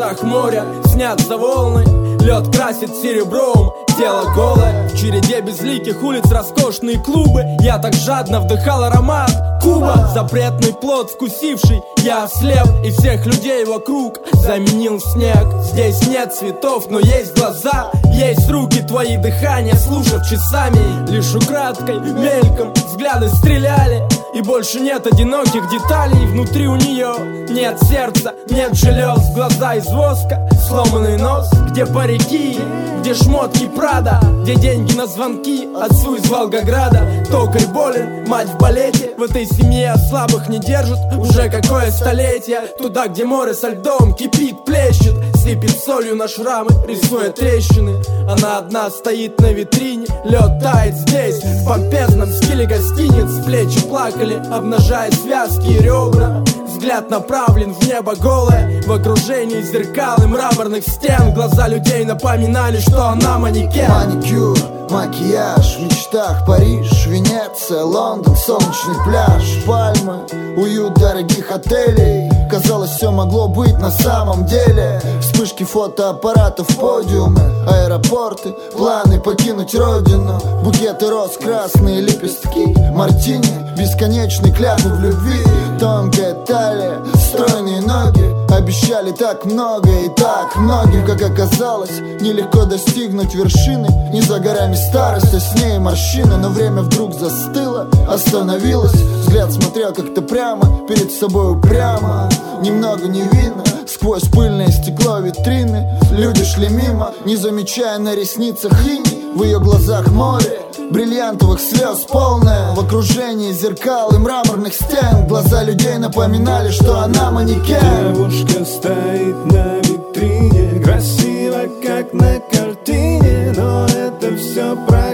глазах море, снятся волны, лед красит серебром тело голое. В череде безликих улиц роскошные клубы. Я так жадно вдыхал аромат Куба. Запретный плод вкусивший, я ослеп, и всех людей вокруг заменил снег. Здесь нет цветов, но есть глаза, есть руки, твои дыхания слушав часами. Лишь украдкой, мельком взгляды стреляли, и больше нет одиноких деталей. Внутри у нее нет сердца, нет желез, глаза из воска, сломанный нос. Где парики, где шмотки Прада, где деньги на звонки отцу из Волгограда. Токарь болен, мать в балете, в этой семье слабых не держат уже какое столетие. Туда, где море со льдом кипит, плещет, сыпет солью на шрамы, рисуя трещины. Она одна стоит на витрине, лед тает здесь, в помпезном стиле гостиниц. Плечи плакали, обнажая связки и ребра. Взгляд направлен в небо голое, в окружении зеркал и мраморных стен. Глаза людей напоминали, что она манекен. Маникюр, макияж, в мечтах Париж, Венеция, Лондон, солнечный пляж, пальмы, уют дорогих отелей. Казалось, все могло быть на самом деле. Вспышки фотоаппаратов, подиумы, аэропорты, планы покинуть родину. Букеты роз, красные лепестки, мартини, бесконечный клятвы в любви. Тонкая талия, стройные ноги обещали так много и так многим. Как оказалось, нелегко достигнуть вершины. Не за горами старость, а с ней морщины. Но время вдруг застыло, остановилось. Взгляд смотрел как-то прямо, перед собой упрямо, немного невинно. Сквозь пыльное стекло витрины люди шли мимо, не замечая на ресницах иней. В ее глазах море бриллиантовых слез полное, в окружении зеркал и мраморных стен. Глаза людей напоминали, что она манекен. Девушка стоит на витрине, красиво, как на картине, но это все правда.